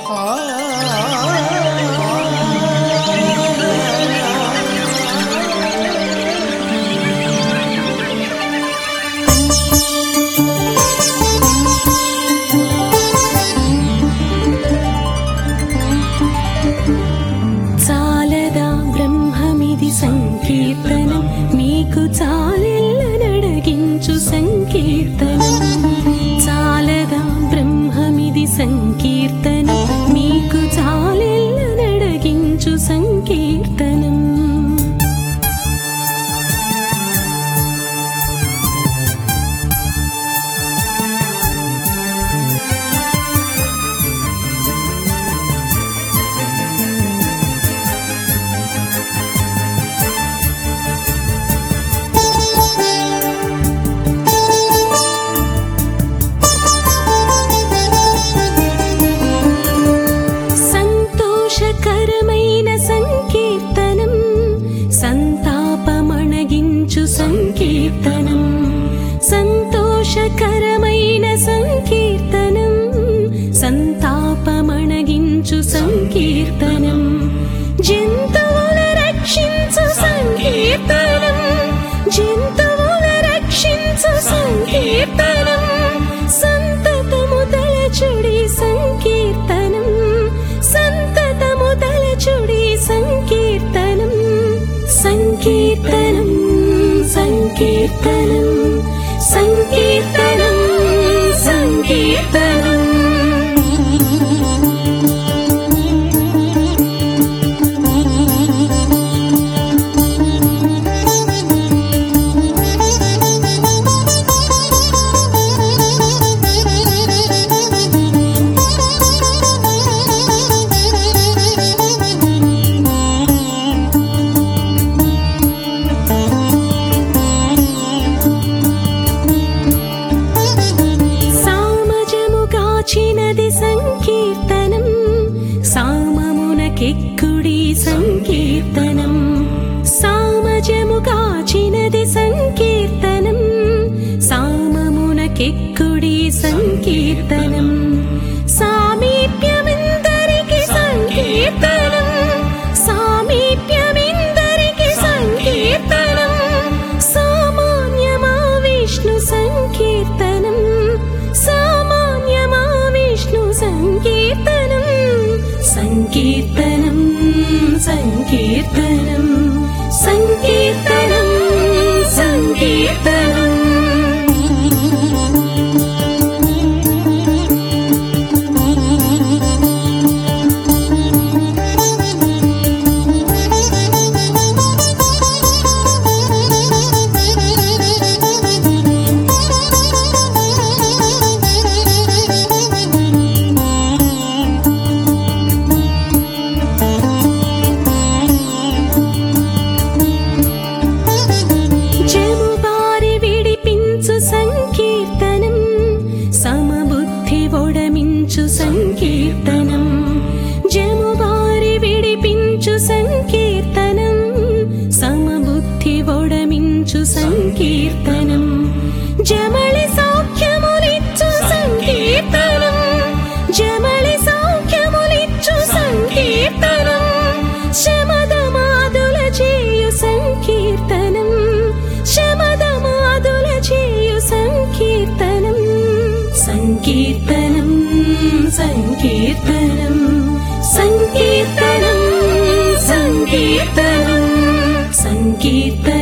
చాలదా బ్రహ్మమిది సంకీర్తనం మీకు చాలెల్లనడగించు సంకీర్తనం చాలదా బ్రహ్మమిది సంకీర్తనం మీకు చాలెల్లనడగించు సంకీర్తనం సంతోషకరమైన సంకీర్తనం సంతాపమణగించు సంకీర్తనం సంతోషకరమైన సంకీర్తనం సంతాపమణగించు సంకీర్తనం జంతువుల రక్షించు సంకీర్తనం జంతువుల రక్షించు సంకీర్తనం సంతతము తలచుడి సంకీర్తనం సంతతము తలచుడి సంకీర్తనం సంకీర్తనం సంకీర్తనం సంకీర్తనం సంకీర్తనం చినది సంకీర్తనం సామమునకెక్కుడి సంకీర్తనం సామజము కాచినది సంకీర్తనం సామమునకెక్కుడి సంకీర్తనం సామీప్యమిందరికి సంకీర్తనం సామీప్యమిందరికి సంకీర్తనం సామాన్యమా విష్ణు సంకీర్తనం సంకీర్తనం సంకీర్తనం సంకీర్తనం సంకీర్తనం సంకీర్తనం సంకీర్తనం జమువారి విడిపించు సంకీర్తనం సమబుద్ధి ఒడమించు సంకీర్తనం జమళి సౌఖ్యములిచ్చు సంకీర్తనం జమళి సౌఖ్యములిచ్చు సంకీర్తనం శమదమాదుల చేయు సంకీర్తనం శమదమాదుల చేయు సంకీర్తనం సంకీర్తనం సంకీర్తనం సంకీర్తనం సంకీర్తనం సంకీర్తనం